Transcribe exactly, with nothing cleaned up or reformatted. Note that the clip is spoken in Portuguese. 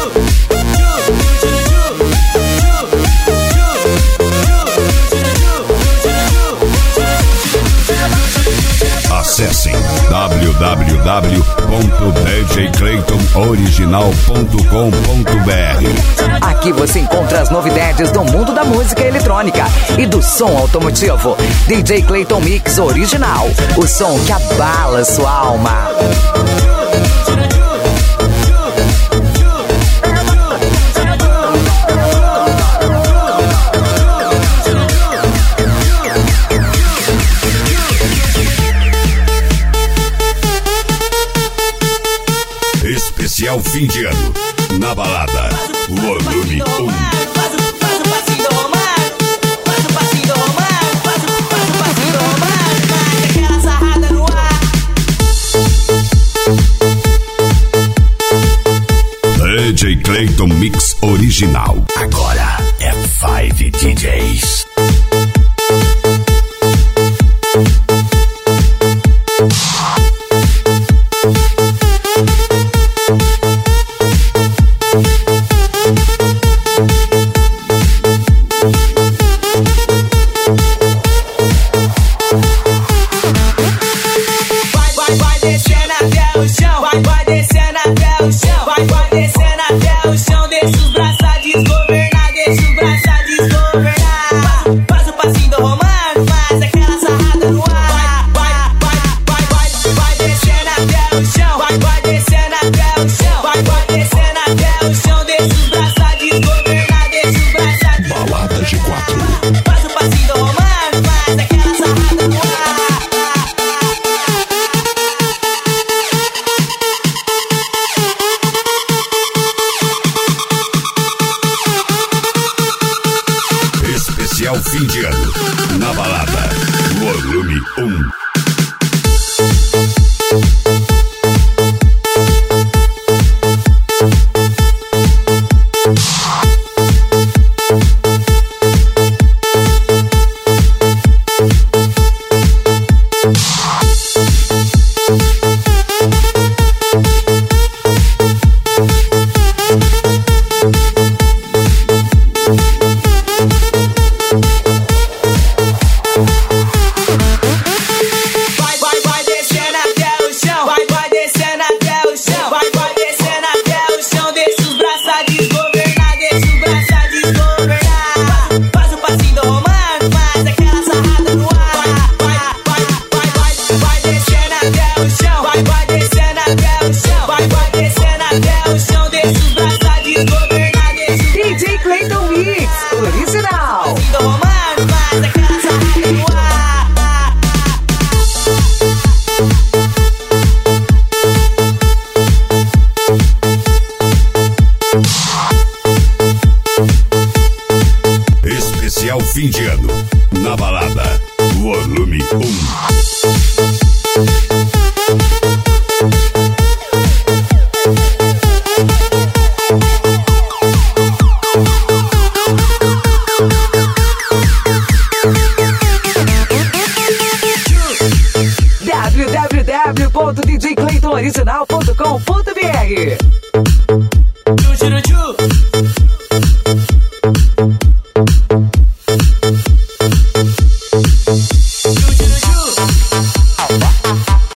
Acessem w w w ponto d j clayton original ponto com ponto b r. Aqui você encontra as novidades do mundo da música eletrônica e do som automotivo. D J Clayton Mix Original, o som que abala sua alma. Especial fim de ano, na balada, volume um. D J Clayton Mix Original. Agora é Five D Js. Fim de ano, na balada, volume um. Fim de ano, na balada, volume um. w w w ponto d j clayton original ponto com ponto b r.